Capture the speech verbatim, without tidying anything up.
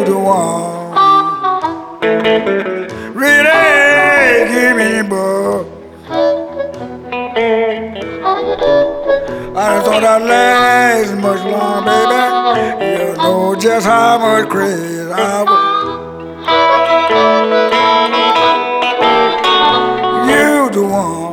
the one. Really give me bug. I thought I'd last much longer, baby. You know just how much crazy I was. You the one.